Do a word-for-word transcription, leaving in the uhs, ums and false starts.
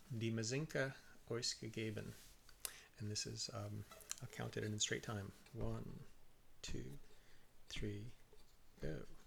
Die Mazinka Ausgegeben. And this is, um, I'll count it in straight time. One, two, three, go.